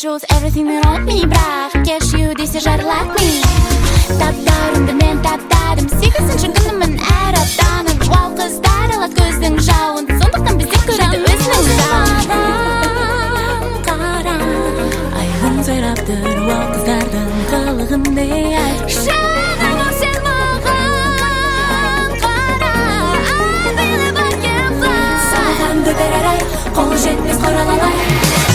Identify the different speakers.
Speaker 1: shows everything that on me, бірақ кеш you десе жарылат me. Таптарымды мен таптадым, сегізінші күнімін әр аптаның. Ол қыздар алат көздің жауын, сондықтан бізде көреді өзінің жауын. Қара айғын сайраптыр ол қыздардың қылығындай ай. Шағын ол сен маған қара, I believe I can fly. Саған дөбер арай, қолы жетпес қоралалай.